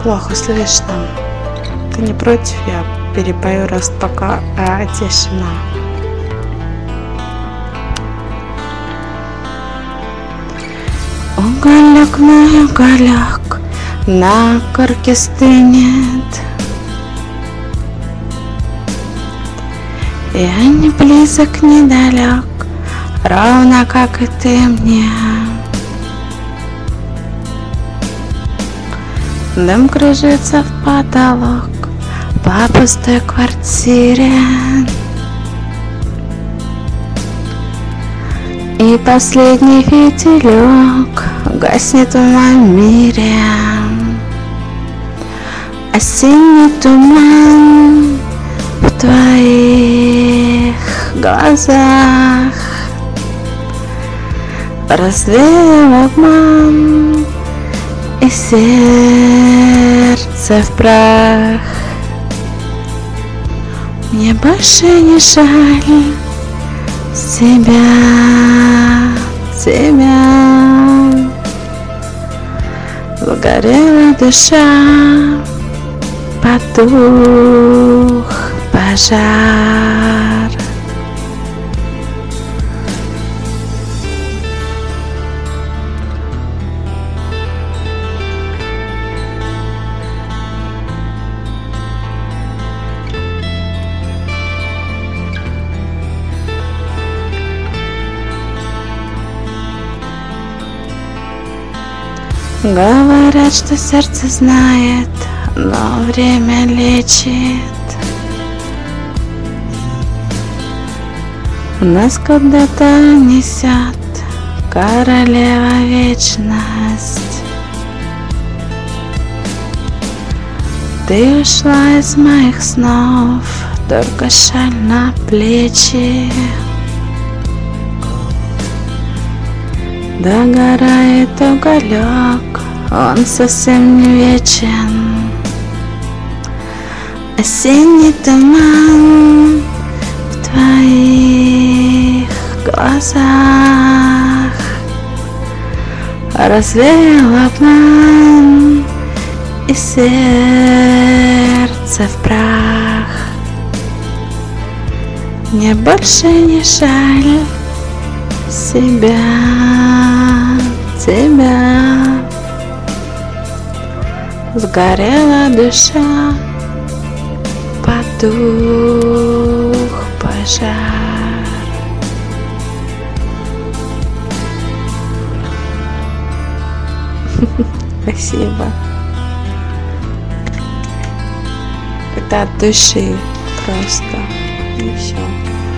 плохо слышно. Ты не против? Я перепою, раз пока тишина. Уголек, мой уголек, на корке стынет. Я не близок, не далек, ровно как и ты мне. Дым кружится в потолок по пустой квартире. И последний фитилек гаснет в моем мире. Осенний туман в твоих глазах развеял обман, и сердце в прах. Мне больше не жаль тебя. Сгорела душа, потух пожар. Говорят, что сердце знает, но время лечит. Нас куда-то несет королева вечность. Ты ушла из моих снов, только шаль на плечи. Догорает уголек, он совсем не вечен. Осенний туман в твоих глазах развеял обман, и сердце в прах. Мне больше не жаль тебя. Сгорела душа, потух пожар. Спасибо. Это от души просто. И все.